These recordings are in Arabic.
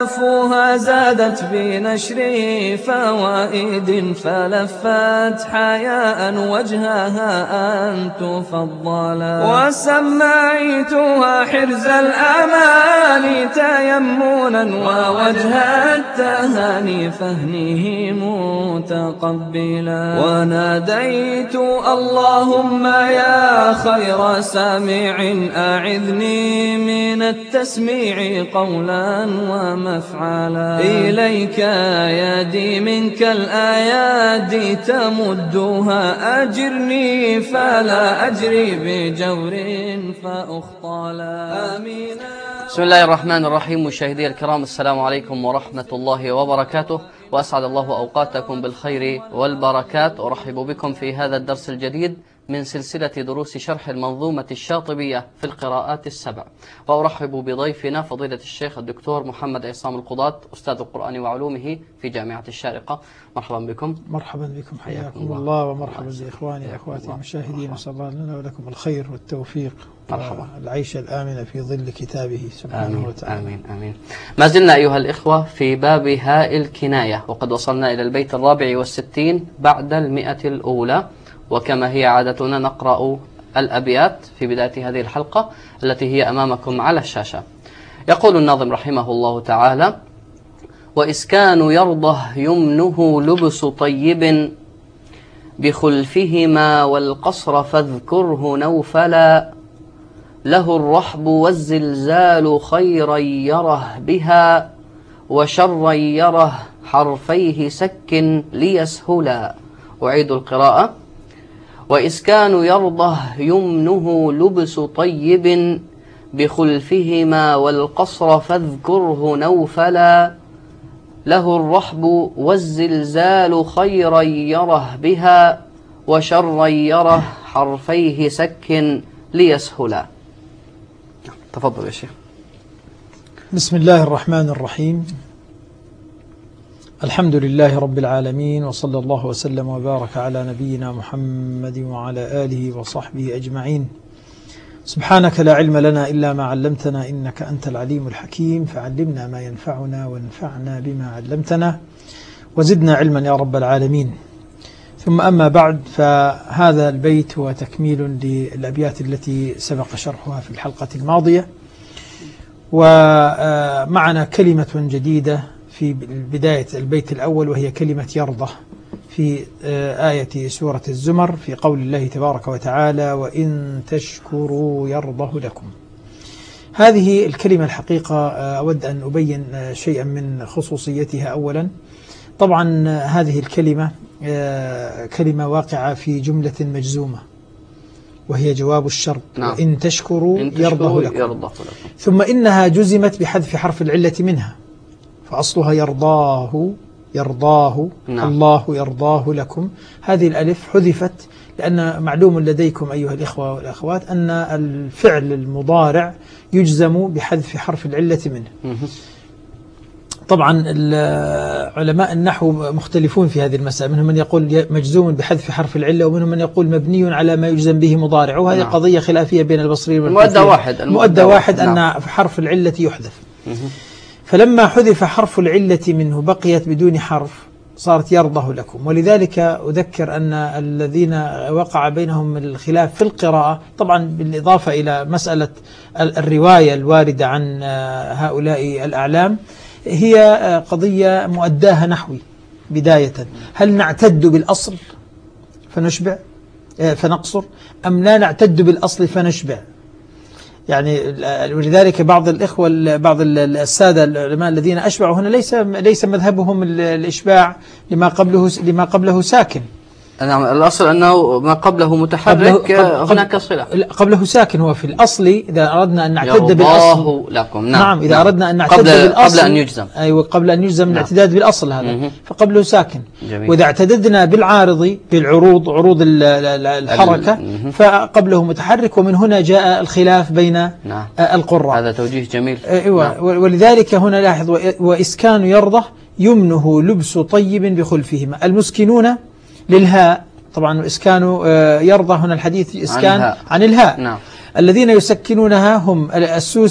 فوها زادت بنشر فوائد فلفت حياء وجهها أن تفضلا وسميتها حرز الأمان تيمنا ووجه التهاني فهنه متقبلا وناديت اللهم يا خير سامع أعذني من التسميع قولا ومفعلا إليك يدي منك الآيات تمدها أجرني فلا أجري بجور فأخطالا آمين. بسم الله الرحمن الرحيم. مشاهدي الكرام، السلام عليكم ورحمة الله وبركاته، وأسعد الله أوقاتكم بالخير والبركات. أرحب بكم في هذا الدرس الجديد من سلسلة دروس شرح المنظومة الشاطبية في القراءات السبع، وأرحب بضيفنا فضيلة الشيخ الدكتور محمد عصام القضاة، أستاذ القرآن وعلومه في جامعة الشارقة. مرحبا بكم. مرحبا بكم، حياكم الله، ومرحبا بإخواني وأخواتي المشاهدين. نسأل الله لنا ولكم الخير والتوفيق والعيش الآمن في ظل كتابه سبحانه وتعالى. آمين آمين. ما زلنا أيها الإخوة في باب هاء الكناية، وقد وصلنا إلى البيت 64 بعد 100 الأولى، وكما هي عادتنا نقرأ الأبيات في بداية هذه الحلقة التي هي أمامكم على الشاشة. يقول الناظم رحمه الله تعالى: وإسكان يرضه يمنه لبس طيب بخلفهما والقصر فاذكره نوفلا له الرحب والزلزال خيرا يره بها وشرا يره حرفيه سك ليسهلا. أعيد القراءة: وإسكان يرضه يمنه لبس طيب بخلفهما والقصر فاذكره نوفلا له الرحب والزلزال خيرا يره بها وشرا يره حرفيه سك ليسهلا. تفضل يا شيخ. بسم الله الرحمن الرحيم. الحمد لله رب العالمين، وصلى الله وسلم وبارك على نبينا محمد وعلى آله وصحبه أجمعين. سبحانك لا علم لنا إلا ما علمتنا إنك أنت العليم الحكيم، فعلمنا ما ينفعنا وانفعنا بما علمتنا وزدنا علما يا رب العالمين. ثم أما بعد، فهذا البيت هو تكميل للأبيات التي سبق شرحها في الحلقة الماضية، ومعنا كلمة جديدة في بداية البيت الأول، وهي كلمة يرضى في آية سورة الزمر في قول الله تبارك وتعالى: وإن تشكروا يرضه لكم. هذه الكلمة الحقيقة أود أن أبين شيئا من خصوصيتها. أولا، طبعا هذه الكلمة كلمة واقعة في جملة مجزومة، وهي جواب الشرط. نعم. وإن تشكروا يرضه لكم. ثم إنها جزمت بحذف حرف العلة منها، فأصلها يرضاه نعم. الله يرضاه لكم. هذه الألف حذفت لأن معلوم لديكم أيها الإخوة والأخوات أن الفعل المضارع يجزم بحذف حرف العلة منه. طبعا علماء النحو مختلفون في هذه المسألة، منهم من يقول مجزوم بحذف حرف العلة، ومنهم من يقول مبني على ما يجزم به مضارع، وهذه نعم. قضية خلافية بين البصريين والكوفيين. المؤدى واحد أن نعم. حرف العلة يحذف. فلما حذف حرف العلة منه بقيت بدون حرف، صارت يرضه لكم. ولذلك أذكر أن الذين وقع بينهم الخلاف في القراءة، طبعا بالإضافة إلى مسألة الرواية الواردة عن هؤلاء الأعلام، هي قضية مؤداها نحوي بداية. هل نعتد بالأصل فنشبع فنقصر، أم لا نعتد بالأصل فنشبع؟ يعني ولذلك بعض الإخوة بعض السادة العلماء الذين أشبعوا هنا ليس مذهبهم الإشباع لما قبله ساكن. نعم، الأصل أنه ما قبله متحرك هناك صلة. قبله ساكن. هو في الأصل إذا أردنا أن نعتد بالأصل لكم. نعم. إذا نعم. أردنا أن نعتد بالأصل قبل أن يجزم. أيوة، قبل أن يجزم. نعم. الاعتداد بالأصل هذا فقبله ساكن. جميل. وإذا اعتددنا بالعارض عروض الحركة فقبله متحرك، ومن هنا جاء الخلاف بين نعم. القراء. هذا توجيه جميل. أيوة. نعم. ولذلك هنا لاحظ: وإسكان يرضه يمنه لبس طيب بخلفهما. المسكنون للهاء، طبعا إسكان يرضى هنا الحديث إسكان عن الهاء. نعم. الذين يسكنونها هم السوسي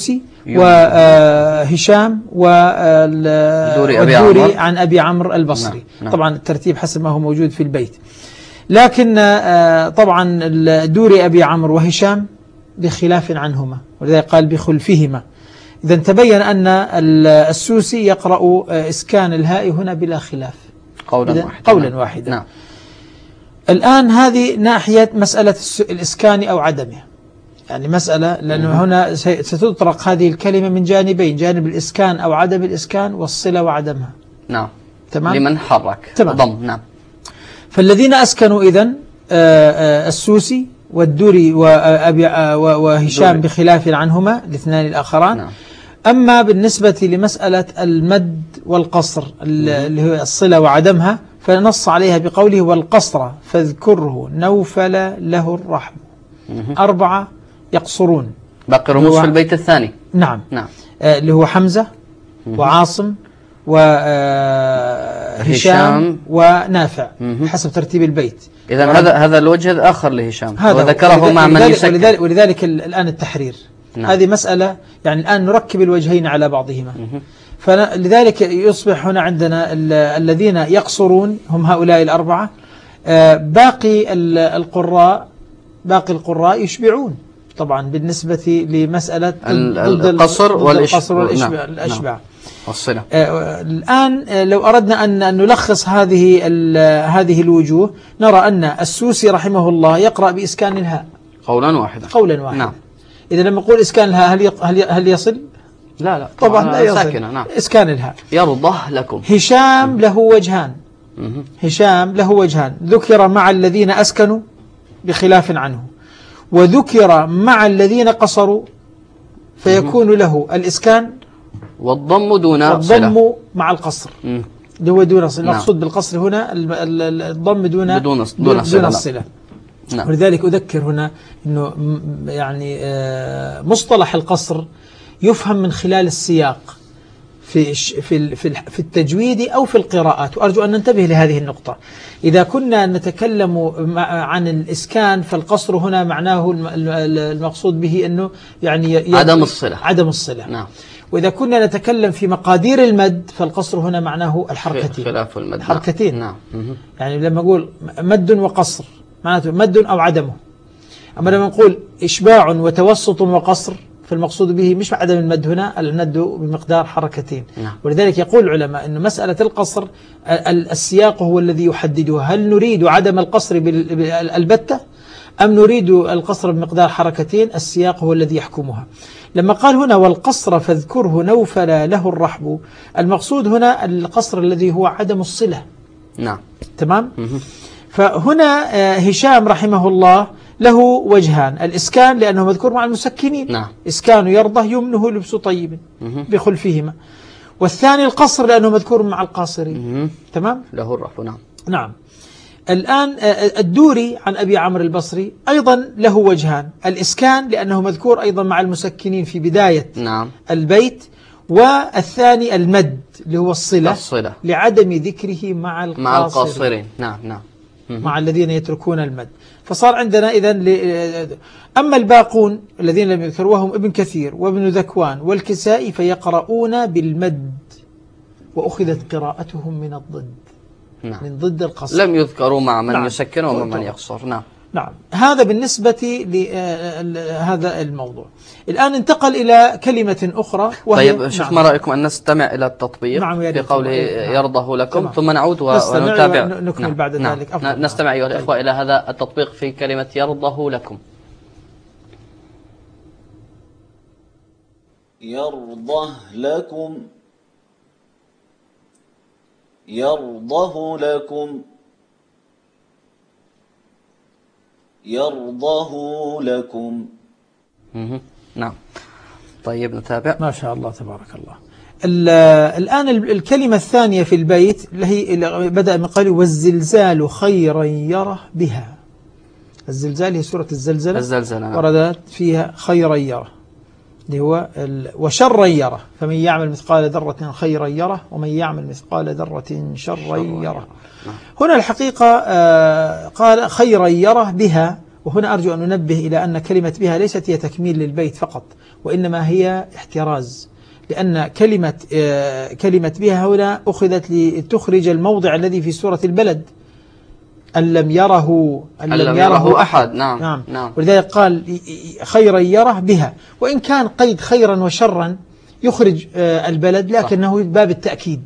وهشام والدوري عن أبي عمرو البصري. نعم. طبعا الترتيب حسب ما هو موجود في البيت، لكن طبعا الدوري أبي عمرو وهشام بخلاف عنهما، ولذلك قال بخلفهما. إذا تبين أن السوسي يقرأ إسكان الهاء هنا بلا خلاف قولا واحدا. نعم. الآن هذه ناحية مسألة الإسكان أو عدمه، يعني مسألة لأنه هنا ستطرق هذه الكلمة من جانبين، جانب الإسكان أو عدم الإسكان والصلة وعدمها. نعم. تمام. لمن حرك ضم. نعم. فالذين أسكنوا إذن السوسي والدوري وهشام بخلاف عنهما الاثنان الآخران. نعم. أما بالنسبة لمسألة المد والقصر اللي هو الصلة وعدمها فنص عليها بقوله والقصر فاذكره نوفل له الرحم. 4 يقصرون. باقي رموز في البيت الثاني. نعم. نعم. اللي هو حمزة وعاصم وهشام ونافع حسب ترتيب البيت. إذا هذا الوجه الآخر لهشام وذكره مع من يسكن. ولذلك الآن التحرير. نعم. هذه مسألة يعني الآن نركب الوجهين على بعضهما. فلذلك يصبح هنا عندنا الذين يقصرون هم هؤلاء 4. باقي القراء يشبعون طبعا بالنسبة لمسألة القصر والإشباع. الصلة. الآن لو أردنا أن نلخص هذه الوجوه نرى أن السوسي رحمه الله يقرأ بإسكان الهاء قولا واحدا. نعم. إذا لما نقول إسكان الهاء هل يصل؟ لا طبعا لا يصل. ساكنة. نعم. إسكان الهاء. يرضى لكم. هشام له وجهان ذكر مع الذين أسكنوا بخلاف عنه، وذكر مع الذين قصروا فيكون له الإسكان والضم دون والضم مع القصر اللي هو دون صلة. المقصود بالقصر هنا الضم دون الصلة. نعم. ولذلك أذكر هنا أنه يعني مصطلح القصر يفهم من خلال السياق في التجويد أو في القراءات، وأرجو أن ننتبه لهذه النقطة. إذا كنا نتكلم عن الإسكان فالقصر هنا معناه المقصود به أنه يعني عدم الصلة. نعم. وإذا كنا نتكلم في مقادير المد فالقصر هنا معناه الحركتين. خلاف المد. حركتين. نعم. يعني لما نقول مد وقصر معناته مد أو عدمه. أما لما نقول إشباع وتوسط وقصر فالمقصود به مش عدم المد هنا، المد بمقدار حركتين. نعم. ولذلك يقول العلماء أن مسألة القصر السياق هو الذي يحددها، هل نريد عدم القصر بالبتة أم نريد القصر بمقدار حركتين؟ السياق هو الذي يحكمها. لما قال هنا والقصر فاذكره نوفل له الرحب، المقصود هنا القصر الذي هو عدم الصلة. نعم. تمام. فهنا هشام رحمه الله له وجهان، الإسكان لأنه مذكور مع المسكنين. نعم. إسكان يرضى يمنه لبس طيب بخلفهما. والثاني القصر لأنه مذكور مع القاصرين. تمام. له الرحب. نعم. نعم. الآن الدوري عن أبي عمرو البصري أيضا له وجهان، الإسكان لأنه مذكور أيضا مع المسكنين في بداية نعم. البيت، والثاني المد اللي هو الصلة لعدم ذكره مع القاصرين. نعم. مع الذين يتركون المد. فصار عندنا إذن أما الباقون الذين لم يذكروا وهم ابن كثير وابن ذكوان والكسائي فيقرؤون بالمد، وأخذت قراءتهم من الضد. نعم. من ضد القصر. لم يذكروا مع من يسكن ومن يقصر. نعم. نعم. هذا بالنسبة لهذا الموضوع. الآن انتقل إلى كلمة أخرى وهي طيب شيخ، ما رأيكم أن نستمع إلى التطبيق في قوله يرضه لكم ثم نعود ونتابع نكمل بعد ذلك. نستمع أيها الإخوة إلى هذا التطبيق في كلمة يرضه لكم. يرضه لكم، يرضه لكم، يرضه لكم. نعم. طيب نتابع. ما شاء الله تبارك الله. الآن الكلمة الثانية في البيت اللي هي بدأ من قوله والزلزال خيرا يره بها. الزلزال هي سورة الزلزلة وردت فيها خيرا يره اللي هو وشرا يره، فمن يعمل مثقال ذرة خيرا يره ومن يعمل مثقال ذرة شرا يره. هنا الحقيقة قال خيرا يره بها، وهنا أرجو أن أنبه إلى أن كلمة بها ليست هي تكميل للبيت فقط، وإنما هي احتراز، لأن كلمة بها هنا أخذت لتخرج الموضع الذي في سورة البلد، أن لم يره أحد. نعم. ولذلك قال خيرا يره بها، وإن كان قيد خيرا وشرا يخرج البلد، لكنه من باب التأكيد،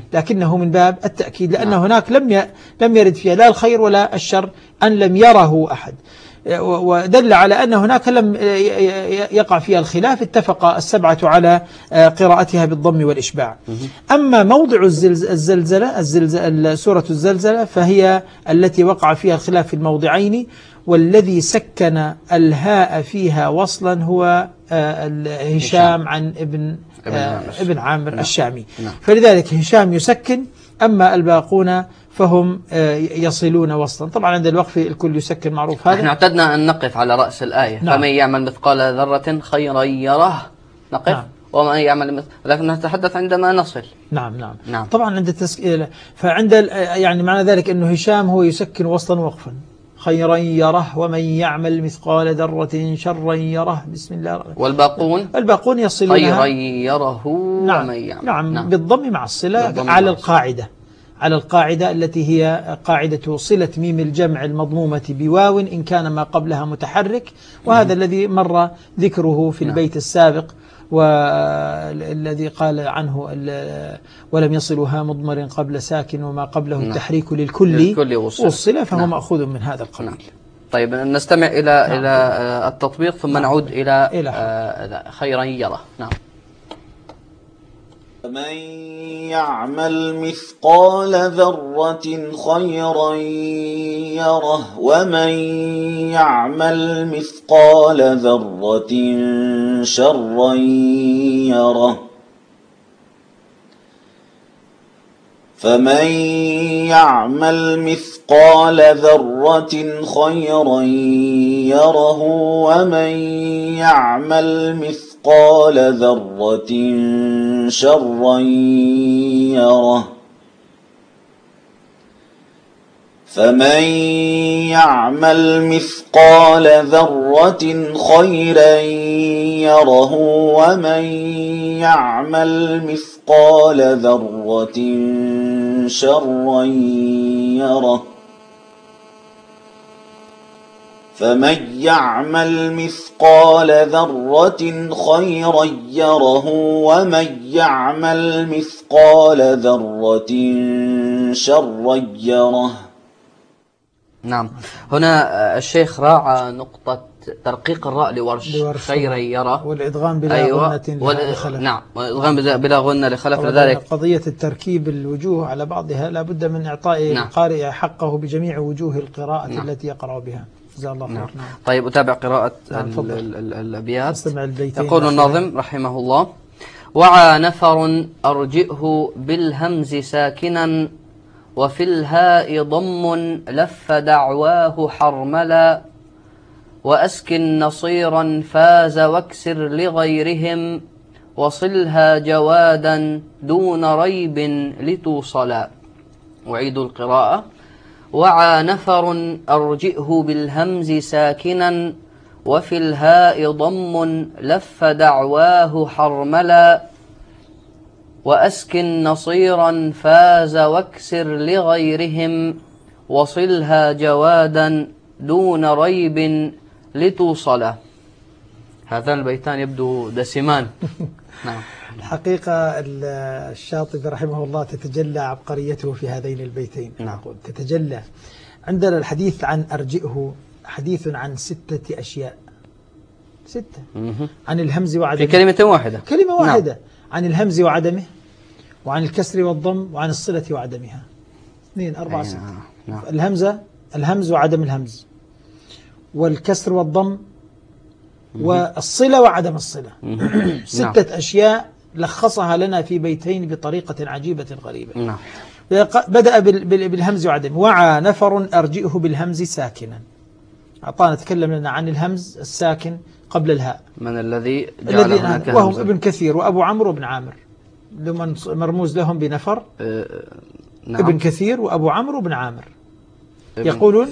لأن هناك لم يرد فيها لا الخير ولا الشر، أن لم يره أحد، ودل على أن هناك لم يقع فيها الخلاف، اتفق السبعة على قراءتها بالضم والإشباع. أما موضع الزلزلة سورة الزلزلة فهي التي وقع فيها الخلاف في الموضعين، والذي سكن الهاء فيها وصلا هو هشام عن ابن عامر الشامي، فلذلك هشام يسكن، أما الباقون فهم يصلون وصلا. طبعا عند الوقف الكل يسكن، معروف هذا. نحن اعتدنا أن نقف على رأس الآية. فمن يعمل مثقال ذرة خيرا يره، نقف. ومن يعمل لكن نتحدث عندما نصل. نعم. طبعا عند التسكين، فعند يعني معنى ذلك أنه هشام هو يسكن وصلا وقفا، خيرا يره، ومن يعمل مثقال ذرة شرا يره، بسم الله. والباقون يصلون خيرا يره ومن يعمل. بالضم مع الصلة على القاعدة التي هي قاعدة صلة ميم الجمع المضمومة بواو إن كان ما قبلها متحرك، وهذا الذي مر ذكره في البيت السابق، والذي قال عنه ولم يصلها مضمر قبل ساكن وما قبله التحريك للكل والصلة، فهو مأخوذ من هذا القبيل. طيب نستمع إلى التطبيق ثم نعود إلى خيرا يره. من يعمل مثقال ذرة خيرا يره، ومن يعمل مثقال ذرة شرا يره. فمن يعمل مثقال ذرة خيرا يره، ومن يعمل مثقال ذرة شرا يره. فمن يعمل مثقال ذرة خيرا يره، ومن يعمل مثقال ذرة شرا يره. فمن يعمل مثقال ذرة خيرا يره، ومن يعمل مثقال ذرة شرا يره. نعم. هنا الشيخ راعى نقطة ترقيق الراء لورش خيرا يره، والإدغام بلا غنة لخلف. نعم، والإدغام بلا غنة لخلف. لذلك قضية التركيب الوجوه على بعضها لا بد من إعطاء القارئ حقه بجميع وجوه القراءة التي يقرأ بها. جزاه الله خير. طيب أتابع قراءة الأبيات. يقول الناظم رحمه الله: وعى نفر أرجئه بالهمز ساكنا، وفي الهاء ضم لف دعواه حرملا، وأسكن نصيرا فاز واكسر لغيرهم، وصلها جوادا دون ريب لتوصلا. أعيد القراءة: وعى نفر أرجئه بالهمز ساكنا، وفي الهاء ضم لف دعواه حرملا، وأسكن نصيرا فاز واكسر لغيرهم، وصلها جوادا دون ريب لتوصلا. هذان البيتان يبدو دسمان. نعم. الحقيقة الشاطبي رحمه الله تتجلى عبقريته في هذين البيتين. نعم. تتجلى. عندنا الحديث عن أرجئه حديث عن 6 أشياء، 6 عن الهمز وعدمه في كلمة واحدة. كلمة واحدة. نعم. عن الهمز وعدمه، وعن الكسر والضم، وعن الصلة وعدمها. 2 4 6. نعم. الهمز وعدم الهمز، والكسر والضم، والصلة وعدم الصلة. 6 أشياء لخصها لنا في بيتين بطريقة عجيبة غريبة. نعم. بدأ بالهمز وعدمه. وعى نفر أرجئه بالهمز ساكنا. أعطانا تكلم لنا عن الهمز الساكن قبل الهاء. من الذي جعل هناك وهم ابن كثير وأبو عمرو وابن عامر، لمن مرموز لهم بنفر. نعم. ابن كثير وأبو عمرو وابن عامر يقولون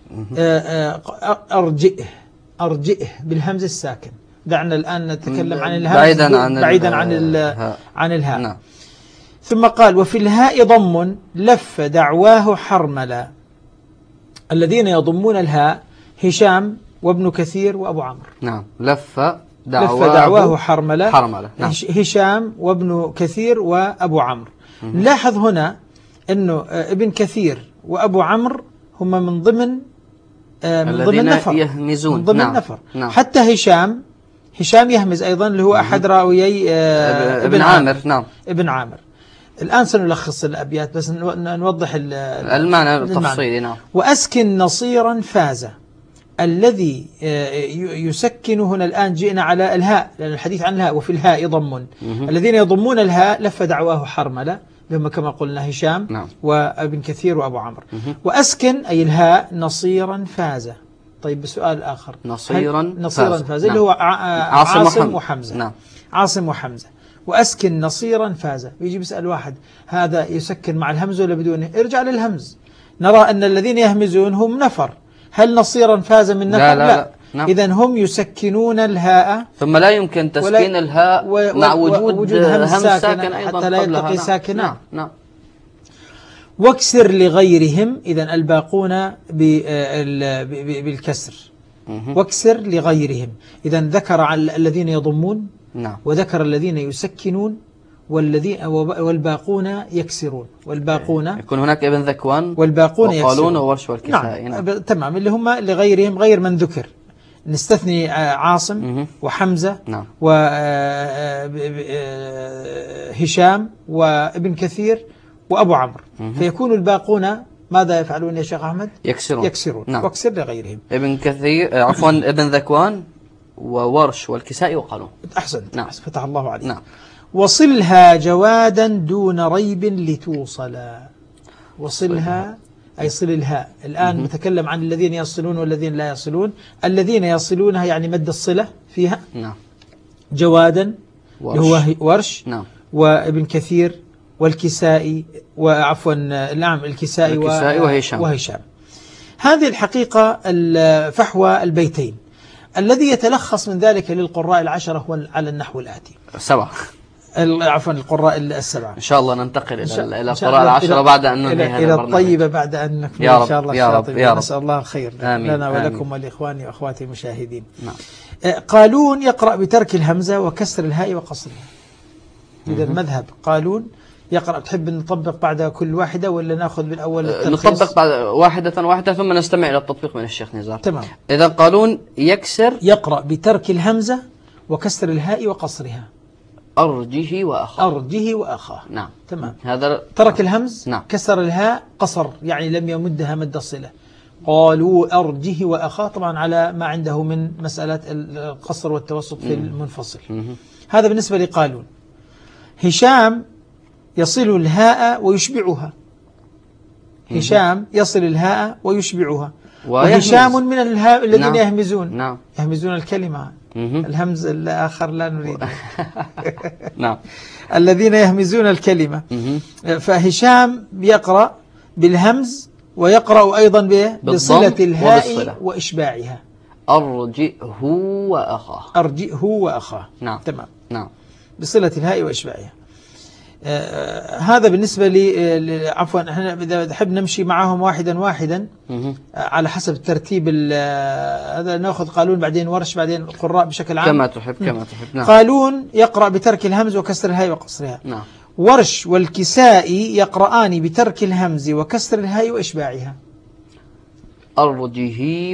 أرجئه بالهمز الساكن. دعنا الآن نتكلم عن الهمز بعيدا عن الهاء. نعم. ثم قال وفي الهاء ضم لف دعواه حرملا. الذين يضمون الهاء هشام وابن كثير وأبو عمرو. نعم. لف دعواه حرملا. نعم. هشام وابن كثير وأبو عمرو. لاحظ هنا أنه ابن كثير وأبو عمرو هم من ضمن النفر، يهمزون. من ضمن نعم. النفر. نعم. حتى هشام يهمز أيضا، اللي هو أحد راويي ابن عامر. نعم. ابن عامر. الآن سنلخص الأبيات بس نوضح المعنى التفصيلي. نعم. وأسكن نصيرا فاز. الذي يسكن هنا الآن جئنا على الهاء، لأن الحديث عن الهاء وفي الهاء ضم. الذين يضمون الهاء لف دعواه حرملة، لهم كما قلنا هشام. نعم. وابن كثير وأبو عمرو. وأسكن أي الهاء نصيرا فاز. طيب بسؤال آخر، نصيرا فاز. اللي هو عاصم وحمزة. نعم. عاصم وحمزة. وأسكن نصيرا فاز. يجي بيسأل واحد هذا يسكن مع الهمز ولا بدونه؟ ارجع للهمز. نرى أن الذين يهمزون هم نفر. هل نصيرا فاز من نفر؟ لا. نعم. إذن هم يسكنون الهاء، ثم لا يمكن تسكين الهاء مع وجود همز ساكن أيضا حتى لا يلتقي ساكنان. نعم. نعم. واكسر لغيرهم. إذن الباقون بالكسر. واكسر لغيرهم. إذن ذكر الذين يضمون. نعم. وذكر الذين يسكنون والباقون يكسرون. والباقون يكون هناك ابن ذكوان والباقون وقالون وورش والكسائي. نعم. تمام. اللي هم لغيرهم غير من ذكر. نستثني عاصم وحمزة. نعم. وهشام وابن كثير وأبو عمرو. فيكون الباقون ماذا يفعلون يا شيخ أحمد؟ يكسرون. نعم. واكسر لغيرهم. ابن كثير ابن ذكوان وورش والكسائي وقالون. أحسنت. نعم. فتح الله عليك. نعم. وصلها جوادا دون ريب لتوصلا. وصلها أي صل الهاء. الآن نتكلم عن الذين يصلون والذين لا يصلون. الذين يصلونها يعني مد الصلة فيها. نعم. جوادا هو ورش. نعم. وابن كثير والكسائي وعفوا نعم الكسائي وهشام. هذه الحقيقة فحوى البيتين. الذي يتلخص من ذلك للقراء العشرة هو على النحو الآتي. 7. عفوا القراء 7. إن شاء الله ننتقل إلى القراء العشرة بعد أن ننهي هذا إلى البرنامج. الطيبة بعد أن نكمل إن شاء الله. يا رب. نسأل الله الخير لنا ولكم ولإخواني وأخواتي المشاهدين. نعم. قالون يقرأ بترك الهمزة وكسر الهاء وقصرها. إذا المذهب قالون يقرأ. تحب نطبق بعد كل واحدة ولا نأخذ بالأول التلخيص؟ نطبق بعد واحدة ثم نستمع إلى التطبيق من الشيخ نزار. تمام. إذا قالون يقرأ بترك الهمزة وكسر الهاء وقصرها. أرجه وأخاه. نعم. تمام. هذا ترك الهمز. نعم. كسر الهاء قصر يعني لم يمدها مد الصلة. قالوا أرجه وأخاه طبعا على ما عنده من مسألة القصر والتوسط في المنفصل. هذا بالنسبة لقالون. هشام يصل الهاء ويشبعها. هشام يصل الهاء ويشبعها. وهشام من الهاء الذين نعم. يهمزون. نعم. يهمزون الكلمة. الهمز الآخر لا نريده. نعم. الذين يهمزون الكلمة. فهشام يقرأ بالهمز ويقرأ أيضا بصلة الهاء وإشباعها. أرجئه وأخاه. نعم. تمام. نعم. بصلة الهاء وإشباعها. هذا بالنسبة لي عفوا احنا إذا نحب نمشي معهم واحدا على حسب الترتيب. هذا نأخذ قالون بعدين ورش بعدين القراء بشكل عام كما تحب. نعم. قالون يقرأ بترك الهمز وكسر الهاء وقصرها. نعم. ورش والكسائي يقرآن بترك الهمز وكسر الهاء وإشباعها. أرجه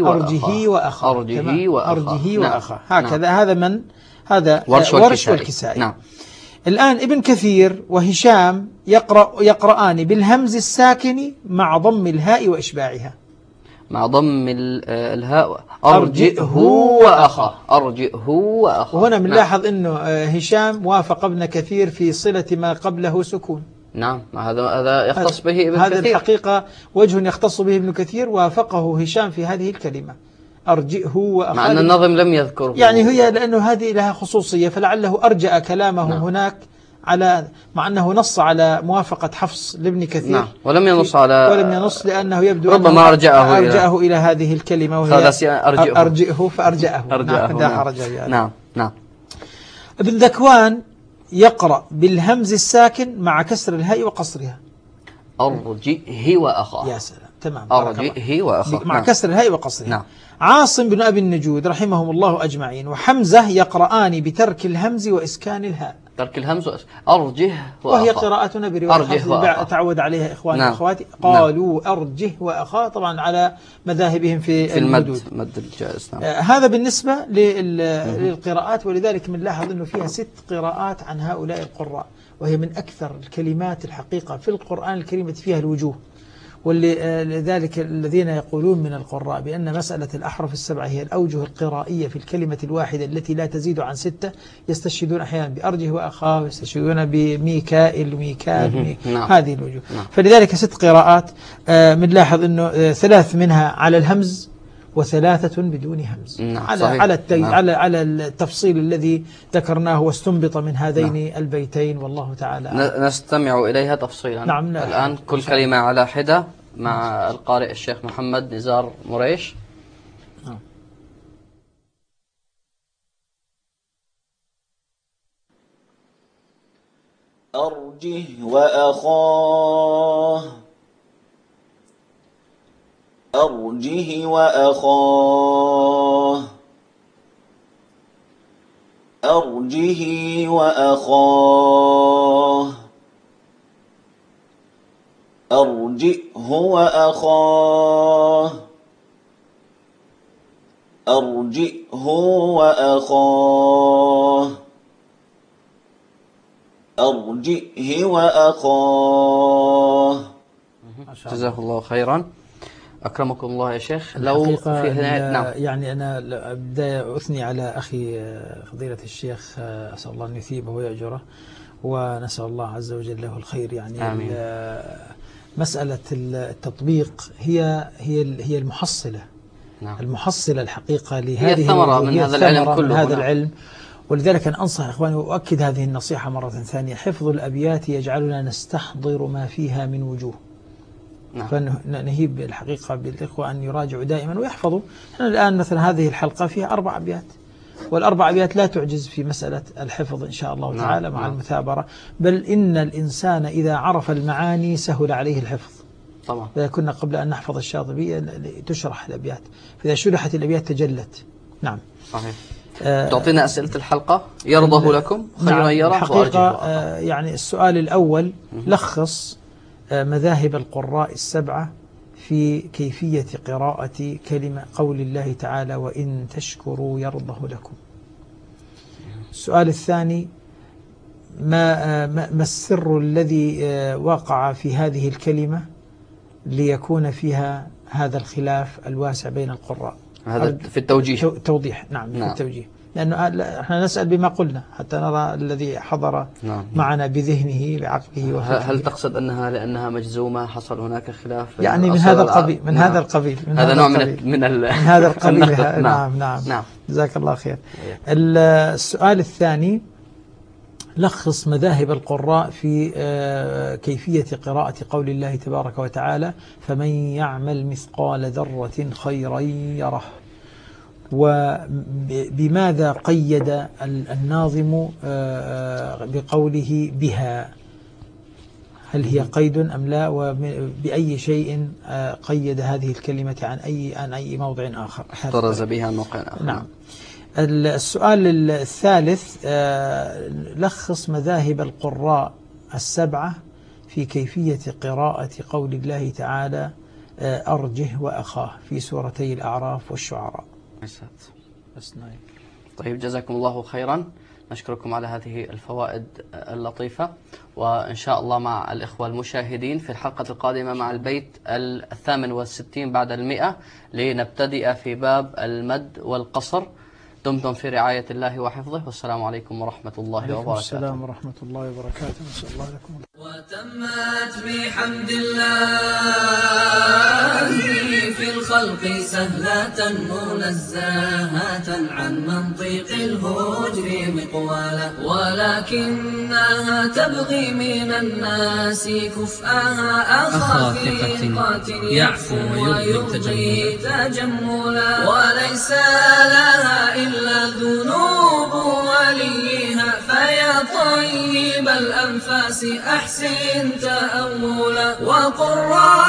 وأخاه. هكذا. نعم. هذا من هذا ورش والكسائي. نعم. الآن ابن كثير وهشام يقرآن بالهمز الساكن مع ضم الهاء وإشباعها. مع ضم الهاء. أرجئه وأخاه. وهنا بنلاحظ أنه هشام وافق ابن كثير في صلة ما قبله سكون. نعم. هذا يختص به ابن كثير. هذا الحقيقة وجه يختص به ابن كثير وافقه هشام في هذه الكلمة. أرجئه وأخاه. مع أن النظم لم يذكره. يعني هي لأنه هذه لها خصوصية فلعله أرجأ كلامه. نعم. هناك على مع أنه نص على موافقة حفص لابن كثير. نعم. ولم ينص لأنه يبدو ربما أرجأه إلى هذه الكلمة وهي أرجئه فأرجأه. نعم. لا حرج يعني. نعم نعم. ابن ذكوان يقرأ بالهمز الساكن مع كسر الهاء وقصرها. أرجئه وأخاه. يا سلام، تمام. أرجئه وأخاه مع كسر الهاء وقصرها. نعم. عاصم بن أبي النجود رحمهم الله أجمعين وحمزة يقرآن بترك الهمز وإسكان الهاء. ترك الهمز أرجه وأخاه، وهي قراءتنا برواية تعود عليها إخواني وأخواتي. قالوا أرجه وأخاه، طبعا على مذاهبهم في المد الجائز. هذا بالنسبة للقراءات، ولذلك بنلاحظ أنه فيها 6 قراءات عن هؤلاء القراء، وهي من أكثر الكلمات الحقيقة في القرآن الكريم فيها الوجوه. ولذلك الذين يقولون من القراء بأن مسألة الأحرف السبعة هي الأوجه القرائية في الكلمة الواحدة التي لا تزيد عن 6 يستشهدون أحيانا بأرجه وأخاه، يستشهدون بميكائيل وميكال. هذه الوجوه. فلذلك 6 قراءات بنلاحظ أنه 3 منها على الهمز و3 بدون همز. على التفصيل الذي ذكرناه واستنبط من هذين البيتين، والله تعالى نستمع إليها تفصيلا. نعم. الآن كل كلمة على حدة مع القارئ الشيخ محمد نزار مريش. أرجه وأخاه، أرجه وأخاه، أرجه وأخاه، أرجئه وأخاه، أرجئه وأخاه، أرجئه وأخاه. جزاه الله خيرا. أكرمكم الله يا شيخ. لو في نعم. يعني أنا بداية أثني على أخي فضيلة الشيخ، أسأل الله أن يثيبه ويأجره، ونسأل الله عز وجل له الخير. يعني آمين. مسألة التطبيق هي المحصلة. نعم. المحصلة الحقيقة لهذه هي الثمرة من هذا العلم كله. هذا العلم. ولذلك أنا أنصح إخواني وأؤكد هذه النصيحة مرة ثانية: حفظ الأبيات يجعلنا نستحضر ما فيها من وجوه. نعم. فنهيب الحقيقة بالإخوة أن يراجعوا دائما ويحفظوا. احنا الآن مثلا هذه الحلقة فيها 4 أبيات، وال4 أبيات لا تعجز في مسألة الحفظ إن شاء الله تعالى. مع المثابرة، بل إن الإنسان إذا عرف المعاني سهل عليه الحفظ. طبعا. إذا كنا قبل أن نحفظ الشاطبية تشرح الأبيات، فإذا شرحت الأبيات تجلت. نعم. صحيح. تعطينا أسئلة الحلقة. يرضه لكم خيرا يره. حقيقة يعني السؤال الأول: لخص مذاهب القراء ال7 في كيفية قراءة كلمة قول الله تعالى: وإن تشكروا يرضه لكم. السؤال الثاني: ما السر الذي وقع في هذه الكلمة ليكون فيها هذا الخلاف الواسع بين القراء؟ هذا في التوجيه. توضيح. نعم. في التوجيه، لأنه احنا نسأل بما قلنا حتى نرى الذي حضر معنا بذهنه بعقله وفكره. هل تقصد أنها لأنها مجزومة حصل هناك خلاف؟ يعني من هذا القبيل. هذا نوع من هذا القبيل. نعم. جزاك الله خير. السؤال الثاني: لخص مذاهب القراء في كيفية قراءة قول الله تبارك وتعالى: فمن يعمل مثقال ذرة خيرا يره. وبماذا قيد الناظم بقوله بها؟ هل هي قيد أم لا؟ وبأي شيء قيد هذه الكلمة عن أي موضع آخر؟ احترز بها موقع آخر. نعم. السؤال الثالث: لخص مذاهب القراء ال7 في كيفية قراءة قول الله تعالى: أرجه وأخاه في سورتي الأعراف والشعراء. طيب، جزاكم الله خيرا. نشكركم على هذه الفوائد اللطيفة، وإن شاء الله مع الإخوة المشاهدين في الحلقة القادمة مع البيت 68 بعد 100 لنبتدئ في باب المد والقصر. دمتم في رعاية الله وحفظه، والسلام عليكم ورحمة الله وبركاته. السلام ورحمة الله وبركاته. نسأل الله لكم. وتمت بحمد الله في الخلق الخلق سهلة منزهة عن منطق الهجر مقوالا، ولكنها تبغي من الناس كفءها أخافقة يعفو ويرضي تجملا، وليس لها إلا ذنوب وليها، فيا طيب الأنفاس أحسن تأولا، وقل